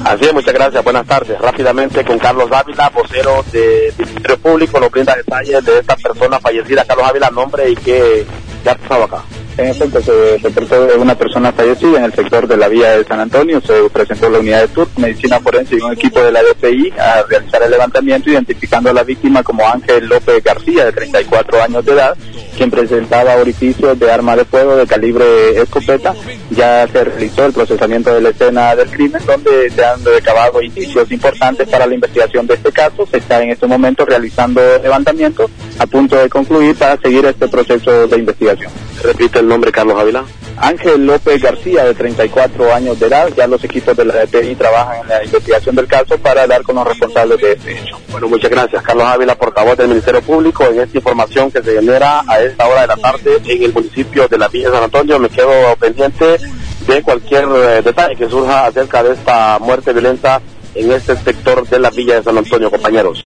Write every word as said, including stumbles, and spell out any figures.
Así es, muchas gracias, buenas tardes. Rápidamente con Carlos Ávila, vocero del Ministerio Público, nos brinda detalles de esta persona fallecida. Carlos Ávila, nombre y qué, qué ha pasado acá. En efecto, se reportó de una persona fallecida en el sector de la vía de San Antonio. Se presentó la unidad de T U R, Medicina Forense y un equipo de la D P I a realizar el levantamiento, identificando a la víctima como Ángel López García, de treinta y cuatro años de edad, quien presentaba orificios de arma de fuego de calibre escopeta. Ya se realizó el procesamiento de la escena del crimen, donde se han recabado indicios importantes para la investigación de este caso. Se está en este momento realizando levantamiento a punto de concluir para seguir este proceso de investigación. Repite el nombre, Carlos Ávila. Ángel López García, de treinta y cuatro años de edad. Ya los equipos de la D P I trabajan en la investigación del caso para dar con los responsables de este hecho. Bueno, muchas gracias. Carlos Ávila, portavoz del Ministerio Público, en esta información que se genera a esta hora de la tarde en el municipio de la Villa de San Antonio. Me quedo pendiente de cualquier eh, detalle que surja acerca de esta muerte violenta en este sector de la Villa de San Antonio, compañeros.